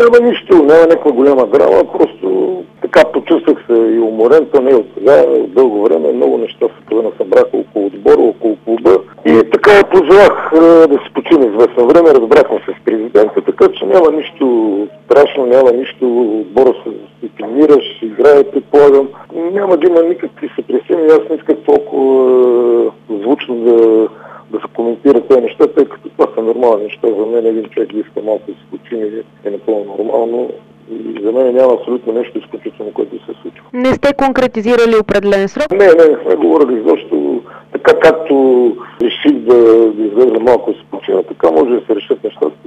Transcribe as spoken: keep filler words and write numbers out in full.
няма нищо, няма някаква голяма драма, просто така почувствах се и уморен, то не е от сега, от дълго време, много неща се насъбраха около отбора, около клуба и така пожелах да се почина известно време, разбрахме се с президента, така че няма нищо страшно, няма нищо, отбора се, се тренираш, играе, предполагам, няма да има никакви сътресения, аз не исках толкова е, звучно да, да се коментират тези неща, тъй като това са нормални неща, за мен един човек да иска малко да се почини е напълно нормално. И за мен няма абсолютно нещо изключително, което се случва. Не сте конкретизирали определен срок? Не, не, не сме говорили, защото така както реших да, да изглежда малко да се почина, така може да се решат нещата.